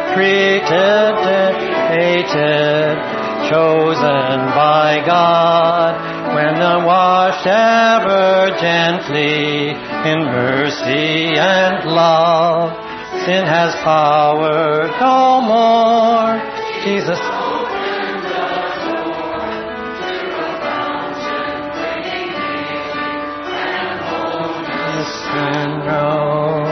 predestinated, chosen by God, when washed ever gently in mercy and love. Sin has power no more. Jesus. And grow.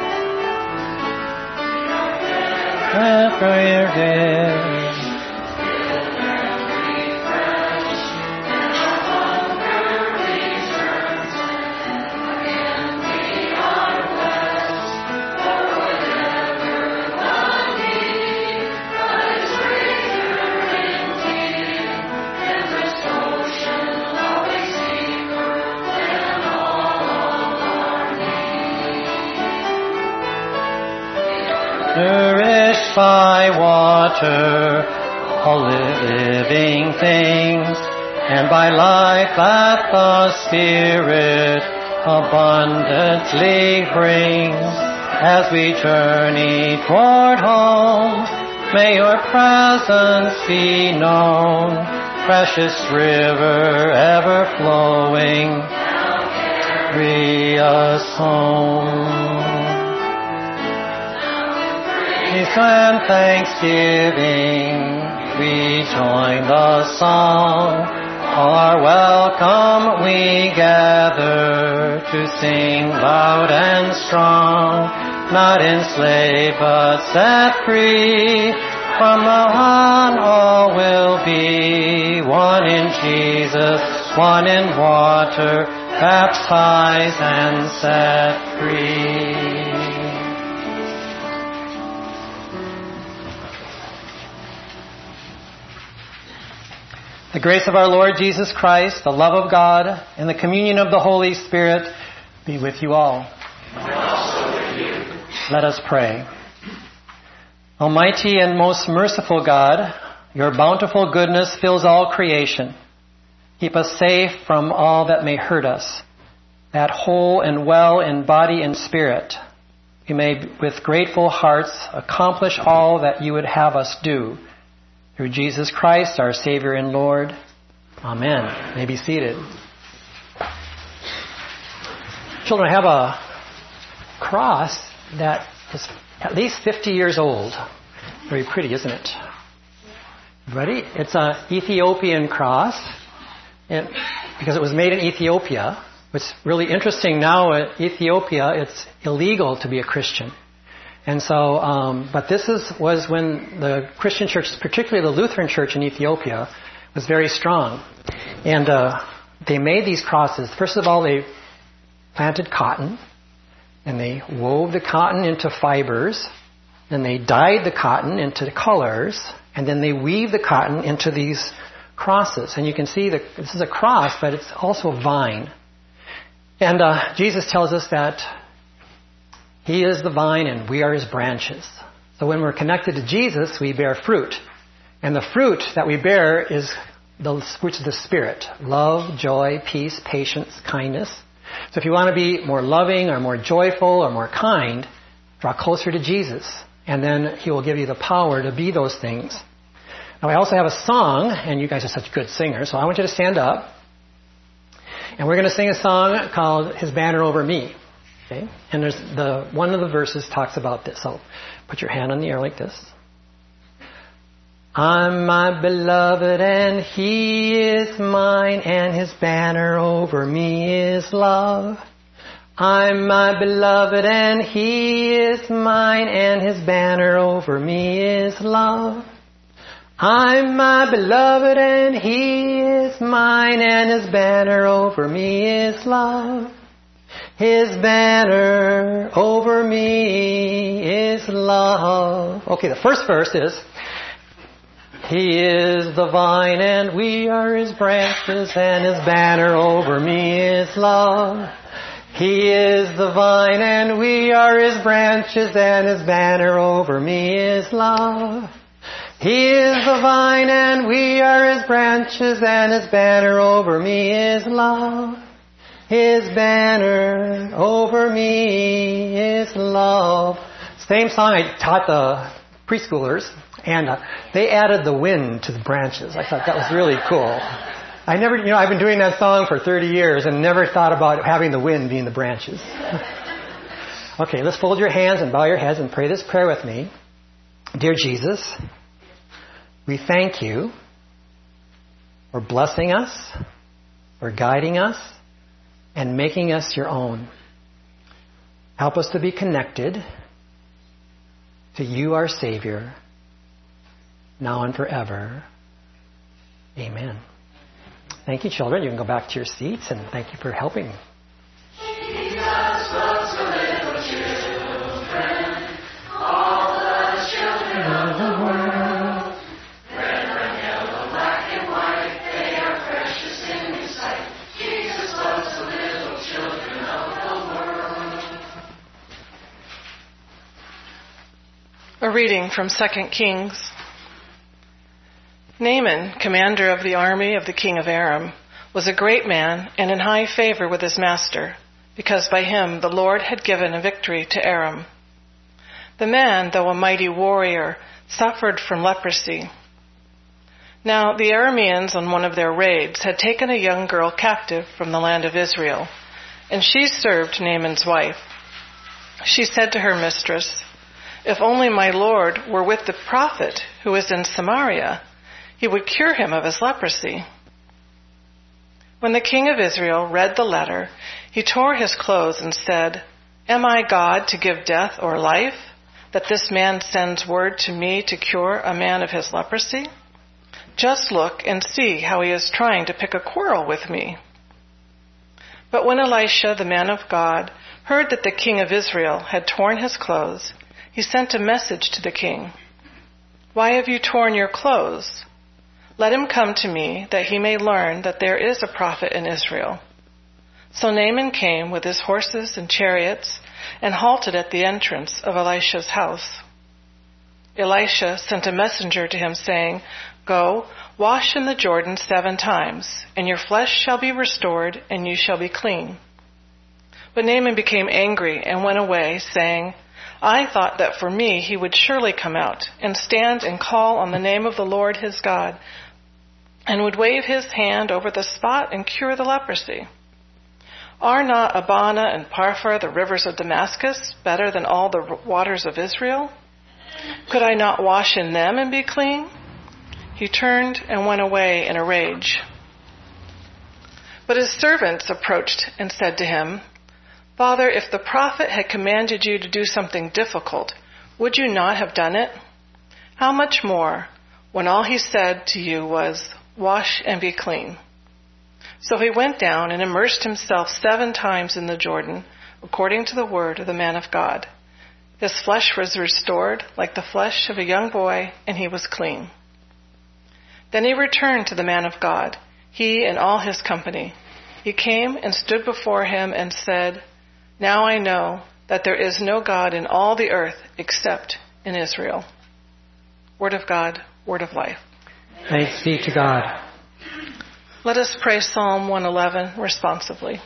After your day. Nourished by water, all living things, and by life that the Spirit abundantly brings. As we journey toward home, may your presence be known, precious river ever flowing, bring us home. Peace and thanksgiving, we join the song. All are welcome, we gather to sing loud and strong. Not enslaved but set free, from the one all will be. One in Jesus, one in water, baptized and set free. The grace of our Lord Jesus Christ, the love of God, and the communion of the Holy Spirit be with you all. And also with you. Let us pray. Almighty and most merciful God, your bountiful goodness fills all creation. Keep us safe from all that may hurt us, that whole and well in body and spirit, we may with grateful hearts accomplish all that you would have us do. Through Jesus Christ, our Savior and Lord. Amen. You may be seated. Children, I have a cross that is at least 50 years old. Very pretty, isn't it? Ready? It's an Ethiopian cross. And because it was made in Ethiopia. What's really interesting now in Ethiopia, it's illegal to be a Christian. And so, but this was when the Christian church, particularly the Lutheran church in Ethiopia, was very strong. And they made these crosses. First of all, they planted cotton, and they wove the cotton into fibers, then they dyed the cotton into colors, and then they weave the cotton into these crosses. And you can see that this is a cross, but it's also a vine. And Jesus tells us that He is the vine and we are His branches. So when we're connected to Jesus, we bear fruit. And the fruit that we bear is the fruits of the Spirit. Love, joy, peace, patience, kindness. So if you want to be more loving or more joyful or more kind, draw closer to Jesus. And then He will give you the power to be those things. Now I also have a song, and you guys are such good singers, so I want you to stand up. And we're going to sing a song called His Banner Over Me. Okay? And there's one of the verses talks about this. So put your hand on the air like this. I'm my beloved and He is mine, and His banner over me is love. I'm my beloved and He is mine, and His banner over me is love. I'm my beloved and He is mine, and His banner over me is love. His banner over me is love. Okay, the first verse is, He is the vine and we are His branches, and His banner over me is love. He is the vine and we are His branches, and His banner over me is love. He is the vine and we are His branches, and His banner over me is love. His banner over me is love. Same song I taught the preschoolers, and they added the wind to the branches. I thought that was really cool. I've been doing that song for 30 years and never thought about having the wind being the branches. Okay, let's fold your hands and bow your heads and pray this prayer with me. Dear Jesus, we thank you for blessing us, for guiding us, and making us your own. Help us to be connected to you, our Savior, now and forever. Amen. Thank you, children. You can go back to your seats, and thank you for helping. Jesus loves the little children, all the children of the world. Red, yellow, black, and white, they are precious in His sight. Jesus loves the little children of the world. A reading from 2 Kings. Naaman, commander of the army of the king of Aram, was a great man and in high favor with his master, because by him the Lord had given a victory to Aram. The man, though a mighty warrior, suffered from leprosy. Now the Arameans on one of their raids had taken a young girl captive from the land of Israel, and she served Naaman's wife. She said to her mistress, "If only my Lord were with the prophet who is in Samaria, he would cure him of his leprosy." When the king of Israel read the letter, he tore his clothes and said, "Am I God to give death or life, that this man sends word to me to cure a man of his leprosy? Just look and see how he is trying to pick a quarrel with me." But when Elisha, the man of God, heard that the king of Israel had torn his clothes, he sent a message to the king. "Why have you torn your clothes? Let him come to me, that he may learn that there is a prophet in Israel." So Naaman came with his horses and chariots and halted at the entrance of Elisha's house. Elisha sent a messenger to him, saying, "Go, wash in the Jordan 7 times, and your flesh shall be restored, and you shall be clean." But Naaman became angry and went away, saying, "I thought that for me he would surely come out and stand and call on the name of the Lord his God, and would wave his hand over the spot and cure the leprosy. Are not Abana and Pharpar, the rivers of Damascus, better than all the waters of Israel? Could I not wash in them and be clean?" He turned and went away in a rage. But his servants approached and said to him, "Father, if the prophet had commanded you to do something difficult, would you not have done it? How much more, when all he said to you was, 'Wash and be clean'?" So he went down and immersed himself 7 times in the Jordan, according to the word of the man of God. His flesh was restored like the flesh of a young boy, and he was clean. Then he returned to the man of God, he and all his company. He came and stood before him and said, "Now I know that there is no God in all the earth except in Israel." Word of God, word of life. Thanks be to God. Let us pray Psalm 111 responsively.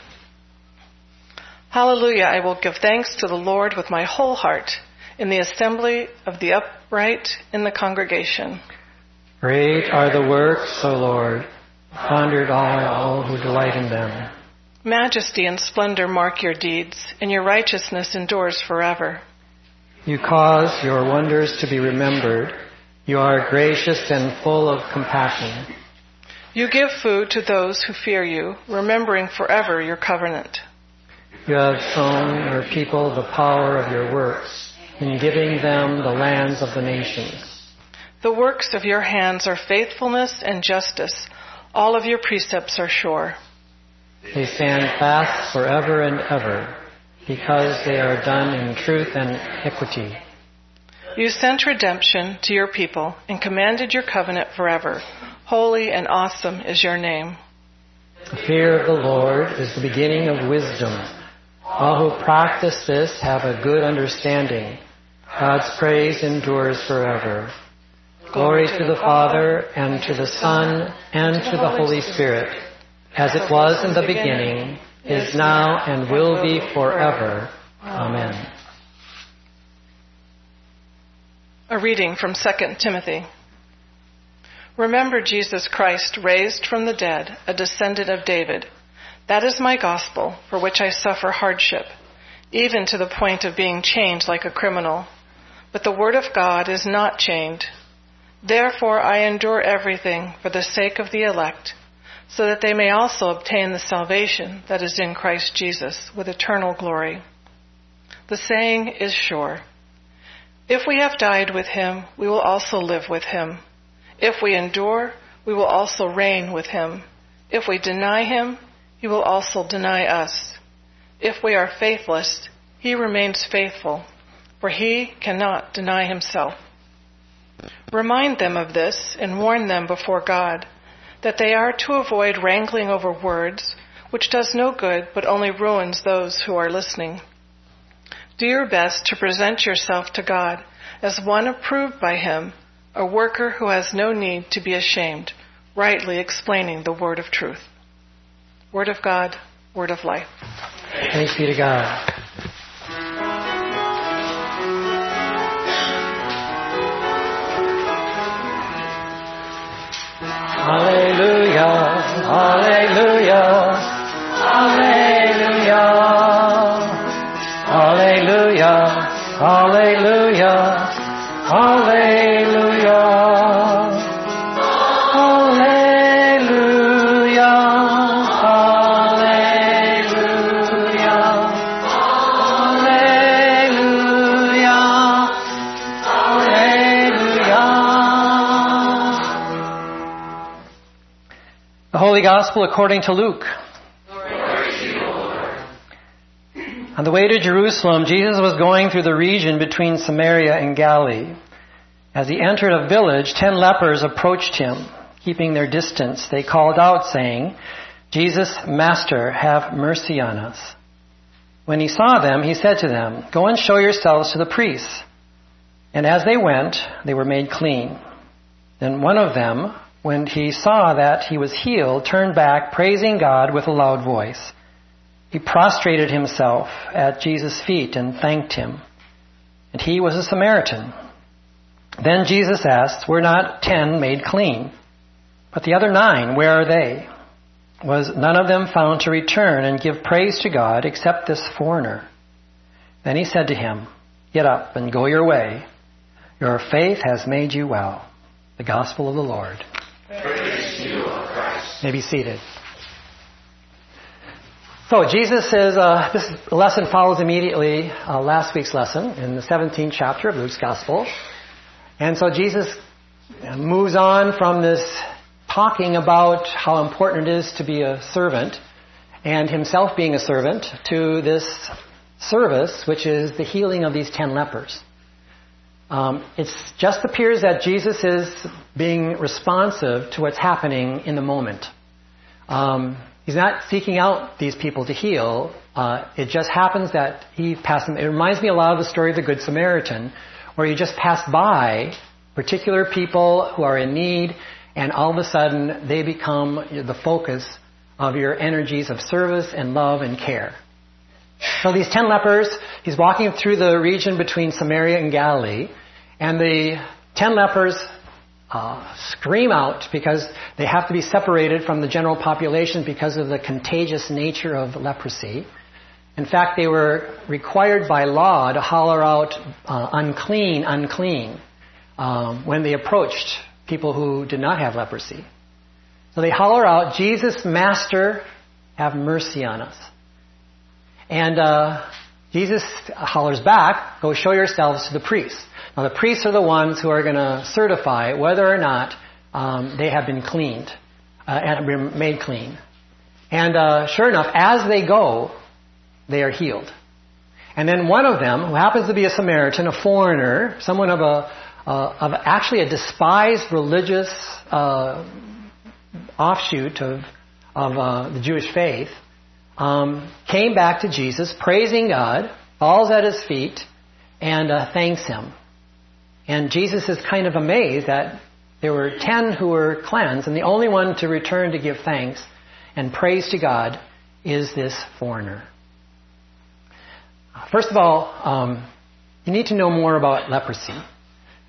Hallelujah, I will give thanks to the Lord with my whole heart, in the assembly of the upright in the congregation. Great are the works, O Lord, pondered all who delight in them. Majesty and splendor mark your deeds, and your righteousness endures forever. You cause your wonders to be remembered. You are gracious and full of compassion. You give food to those who fear you, remembering forever your covenant. You have shown your people the power of your works, in giving them the lands of the nations. The works of your hands are faithfulness and justice. All of your precepts are sure. They stand fast forever and ever, because they are done in truth and equity. You sent redemption to your people and commanded your covenant forever. Holy and awesome is your name. The fear of the Lord is the beginning of wisdom. All who practice this have a good understanding. God's praise endures forever. Glory to the Father, and to the Son, and to the Holy Spirit, as it was in the beginning, is now, and will be forever. Amen. A reading from 2 Timothy. Remember Jesus Christ, raised from the dead, a descendant of David. That is my gospel, for which I suffer hardship, even to the point of being chained like a criminal. But the word of God is not chained. Therefore I endure everything for the sake of the elect, so that they may also obtain the salvation that is in Christ Jesus with eternal glory. The saying is sure. If we have died with him, we will also live with him. If we endure, we will also reign with him. If we deny him, he will also deny us. If we are faithless, he remains faithful, for he cannot deny himself. Remind them of this and warn them before God that they are to avoid wrangling over words, which does no good but only ruins those who are listening. Do your best to present yourself to God as one approved by him, a worker who has no need to be ashamed, rightly explaining the word of truth. Word of God, word of life. Thanks be to God. Hallelujah, hallelujah, hallelujah, hallelujah, hallelujah, hallelujah, hallelujah, The Holy Gospel according to Luke. On the way to Jerusalem, Jesus was going through the region between Samaria and Galilee. As he entered a village, 10 lepers approached him. Keeping their distance, they called out, saying, "Jesus, Master, have mercy on us." When he saw them, he said to them, "Go and show yourselves to the priests." And as they went, they were made clean. Then one of them, when he saw that he was healed, turned back, praising God with a loud voice. He prostrated himself at Jesus' feet and thanked him. And he was a Samaritan. Then Jesus asked, "Were not 10 made clean? But the other 9, where are they? Was none of them found to return and give praise to God except this foreigner?" Then he said to him, "Get up and go your way. Your faith has made you well." The Gospel of the Lord. Praise to you, O Christ. May be seated. So Jesus says, this lesson follows immediately last week's lesson in the 17th chapter of Luke's Gospel. And so Jesus moves on from this talking about how important it is to be a servant and himself being a servant to this service, which is the healing of these 10 lepers. It just appears that Jesus is being responsive to what's happening in the moment. He's not seeking out these people to heal. It just happens that he passed them. It reminds me a lot of the story of the Good Samaritan, where you just pass by particular people who are in need, and all of a sudden they become the focus of your energies of service and love and care. So these 10 lepers, he's walking through the region between Samaria and Galilee, and the 10 lepers scream out because they have to be separated from the general population because of the contagious nature of leprosy. In fact, they were required by law to holler out, "Unclean, unclean," when they approached people who did not have leprosy. So they holler out, "Jesus, Master, have mercy on us." And Jesus hollers back, "Go show yourselves to the priests." Now the priests are the ones who are going to certify whether or not they have been cleaned and been made clean. And sure enough, as they go, they are healed. And then one of them, who happens to be a Samaritan, a foreigner, someone of actually a despised religious offshoot of the Jewish faith, came back to Jesus, praising God, falls at his feet, and thanks him. And Jesus is kind of amazed that there were 10 who were cleansed, and the only one to return to give thanks and praise to God is this foreigner. First of all, you need to know more about leprosy.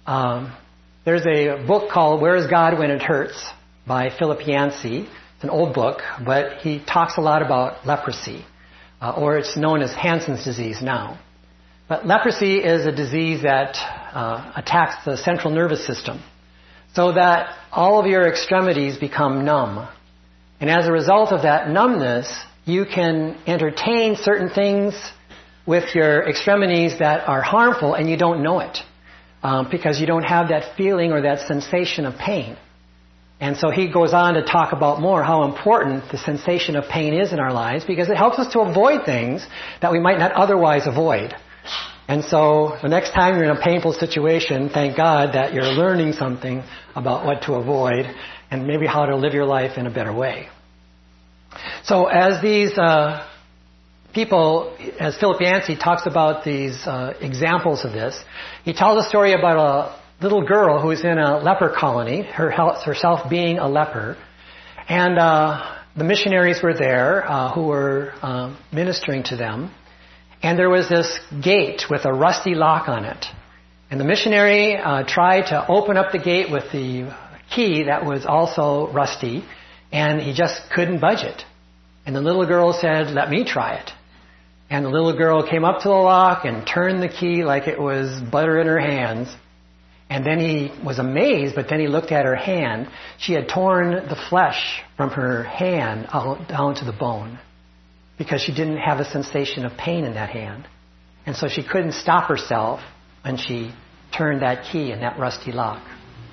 There's a book called Where is God When It Hurts by Philip Yancey. It's an old book, but he talks a lot about leprosy, or it's known as Hansen's disease now. But leprosy is a disease that attacks the central nervous system, so that all of your extremities become numb. And as a result of that numbness, you can entertain certain things with your extremities that are harmful and you don't know it, because you don't have that feeling or that sensation of pain. And so he goes on to talk about more how important the sensation of pain is in our lives, because it helps us to avoid things that we might not otherwise avoid. And so the next time you're in a painful situation, thank God that you're learning something about what to avoid and maybe how to live your life in a better way. So as these people, as Philip Yancey talks about these examples of this, he tells a story about a little girl who's in a leper colony, herself being a leper. And the missionaries were there who were ministering to them. And there was this gate with a rusty lock on it. And the missionary tried to open up the gate with the key that was also rusty, and he just couldn't budge it. And the little girl said, "Let me try it." And the little girl came up to the lock and turned the key like it was butter in her hands. And then he was amazed, but then he looked at her hand. She had torn the flesh from her hand out down to the bone, because she didn't have a sensation of pain in that hand. And so she couldn't stop herself when she turned that key in that rusty lock.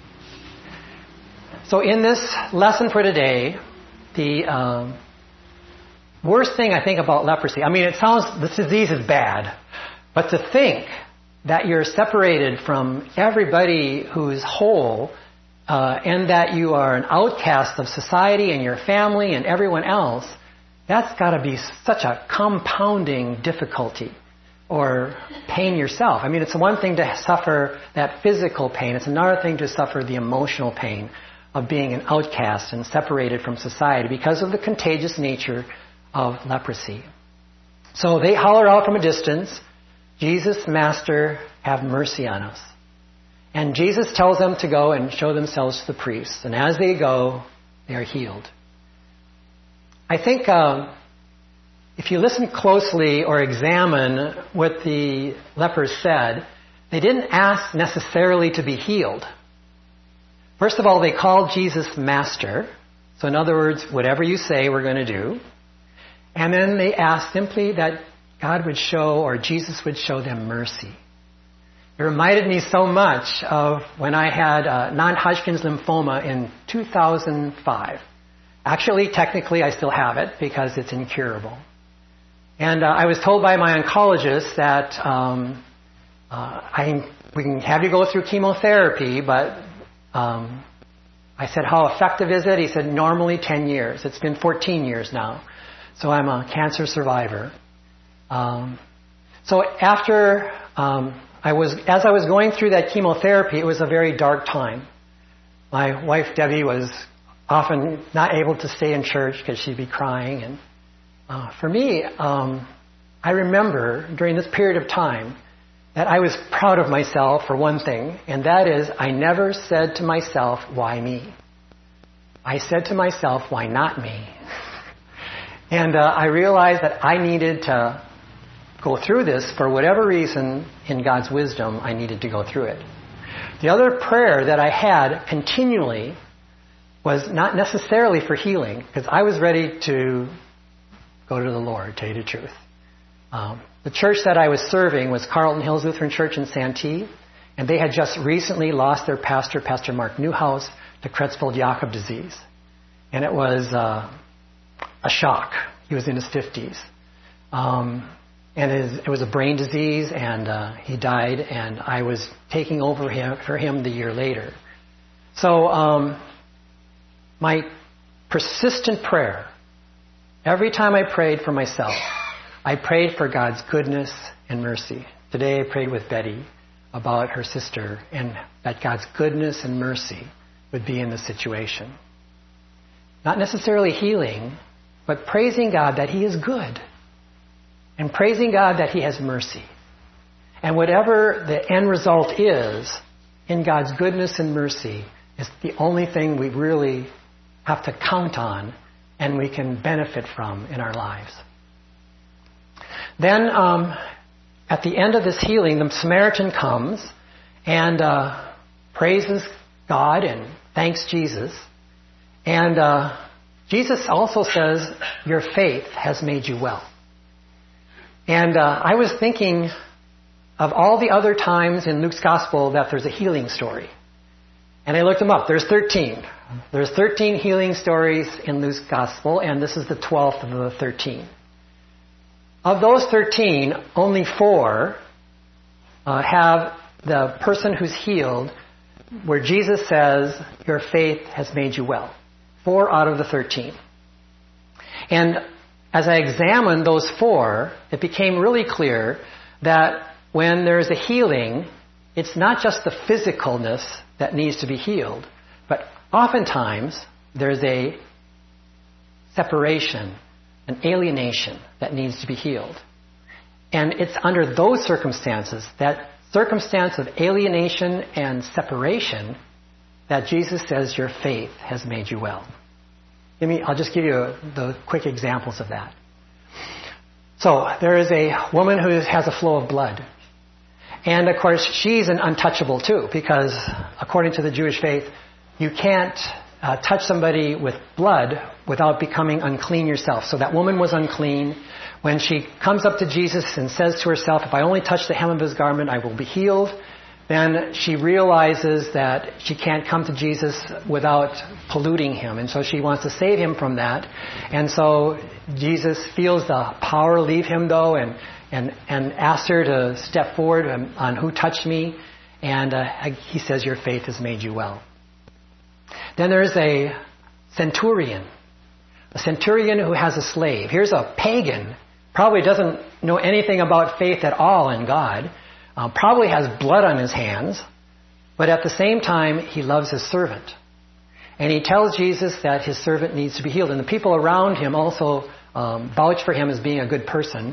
So in this lesson for today, the worst thing I think about leprosy, I mean, it sounds, this disease is bad, but to think that you're separated from everybody who's whole, and that you are an outcast of society and your family and everyone else, that's got to be such a compounding difficulty or pain yourself. I mean, it's one thing to suffer that physical pain. It's another thing to suffer the emotional pain of being an outcast and separated from society because of the contagious nature of leprosy. So they holler out from a distance, "Jesus, Master, have mercy on us." And Jesus tells them to go and show themselves to the priests. And as they go, they are healed. I think if you listen closely or examine what the lepers said, they didn't ask necessarily to be healed. First of all, they called Jesus Master. So in other words, whatever you say, we're going to do. And then they asked simply that God would show, or Jesus would show them mercy. It reminded me so much of when I had non-Hodgkin's lymphoma in 2005. Actually, technically, I still have it because it's incurable. And I was told by my oncologist that we can have you go through chemotherapy, but I said, "How effective is it?" He said, "Normally 10 years. It's been 14 years now. So I'm a cancer survivor." So after as I was going through that chemotherapy, it was a very dark time. My wife Debbie was often not able to stay in church because she'd be crying. And for me, I remember during this period of time that I was proud of myself for one thing, and that is I never said to myself, "Why me?" I said to myself, "Why not me?" And I realized that I needed to go through this for whatever reason. In God's wisdom, I needed to go through it. The other prayer that I had continually was not necessarily for healing, because I was ready to go to the Lord, to tell you the truth. The church that I was serving was Carlton Hills Lutheran Church in Santee, and they had just recently lost their pastor, Pastor Mark Newhouse, to Creutzfeldt-Jakob disease. And it was a shock. He was in his 50s. And it was a brain disease, and he died, and I was taking over for him the year later. So my persistent prayer, every time I prayed for myself, I prayed for God's goodness and mercy. Today I prayed with Betty about her sister, and that God's goodness and mercy would be in the situation. Not necessarily healing, but praising God that He is good. And praising God that He has mercy. And whatever the end result is, in God's goodness and mercy is the only thing we really have to count on and we can benefit from in our lives. Then at the end of this healing, the Samaritan comes and praises God and thanks Jesus. And Jesus also says, your faith has made you well. And I was thinking of all the other times in Luke's Gospel that there's a healing story. And I looked them up. There's 13. There's 13 healing stories in Luke's Gospel, and this is the 12th of the 13. Of those 13, only 4 have the person who's healed where Jesus says, your faith has made you well. 4 out of the 13. And as I examined those 4, it became really clear that when there's a healing, it's not just the physicalness that needs to be healed, but oftentimes there's a separation, an alienation that needs to be healed. And it's under those circumstances, that circumstance of alienation and separation, that Jesus says your faith has made you well. I'll just give you the quick examples of that. So there is a woman who has a flow of blood. And of course, she's an untouchable too, because according to the Jewish faith, you can't touch somebody with blood without becoming unclean yourself. So that woman was unclean. When she comes up to Jesus and says to herself, if I only touch the hem of his garment, I will be healed, then she realizes that she can't come to Jesus without polluting him. And so she wants to save him from that. And so Jesus feels the power leave him though, and asks her to step forward on who touched me. And he says, your faith has made you well. Then there's a centurion who has a slave. Here's a pagan, probably doesn't know anything about faith at all in God, probably has blood on his hands, but at the same time, he loves his servant. And he tells Jesus that his servant needs to be healed. And the people around him also vouch for him as being a good person.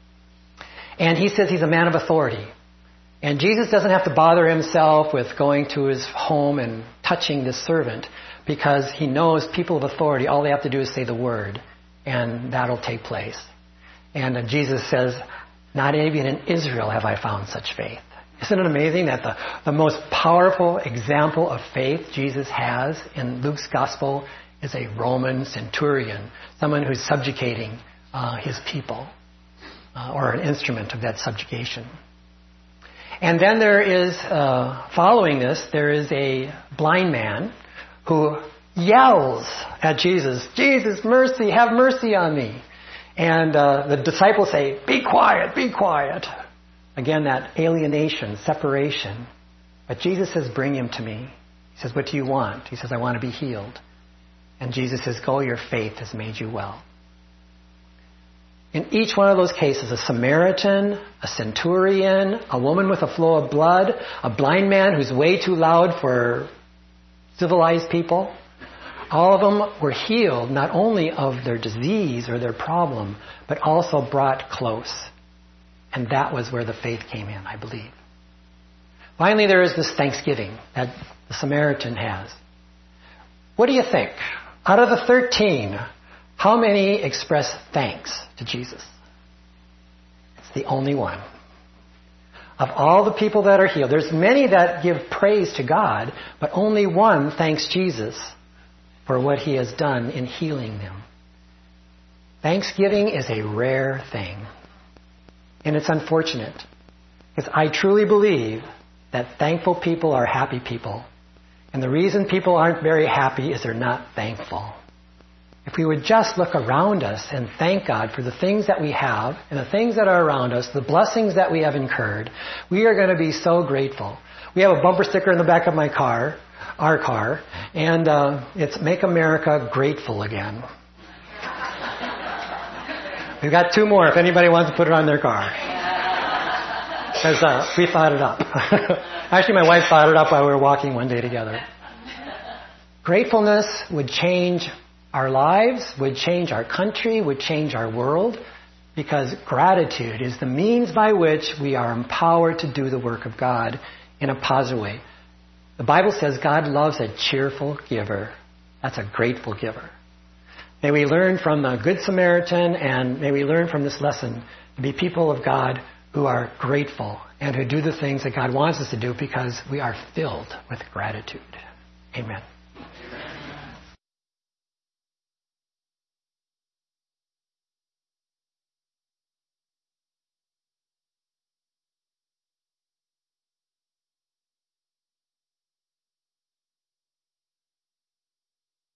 And he says he's a man of authority. And Jesus doesn't have to bother himself with going to his home and touching this servant, because he knows people of authority, all they have to do is say the word, and that'll take place. And Jesus says, not even in Israel have I found such faith. Isn't it amazing that the most powerful example of faith Jesus has in Luke's Gospel is a Roman centurion, someone who's subjugating his people, or an instrument of that subjugation. And then there is, following this, there is a blind man who yells at Jesus, Jesus, mercy, have mercy on me. And the disciples say, be quiet, be quiet. Again, that alienation, separation. But Jesus says, bring him to me. He says, what do you want? He says, I want to be healed. And Jesus says, go, your faith has made you well. In each one of those cases, a Samaritan, a centurion, a woman with a flow of blood, a blind man who's way too loud for civilized people, all of them were healed not only of their disease or their problem, but also brought close. And that was where the faith came in, I believe. Finally, there is this thanksgiving that the Samaritan has. What do you think? Out of the 13, how many express thanks to Jesus? It's the only one. Of all the people that are healed, there's many that give praise to God, but only one thanks Jesus for what he has done in healing them. Thanksgiving is a rare thing. And it's unfortunate, because I truly believe that thankful people are happy people. And the reason people aren't very happy is they're not thankful. If we would just look around us and thank God for the things that we have and the things that are around us, the blessings that we have incurred, we are going to be so grateful. We have a bumper sticker in the back of my car, our car, and it's Make America Grateful Again. We've got 2 more if anybody wants to put it on their car. Because we thought it up. Actually, my wife thought it up while we were walking one day together. Gratefulness would change our lives, would change our country, would change our world, because gratitude is the means by which we are empowered to do the work of God in a positive way. The Bible says God loves a cheerful giver. That's a grateful giver. May we learn from the Good Samaritan, and may we learn from this lesson to be people of God who are grateful and who do the things that God wants us to do because we are filled with gratitude. Amen.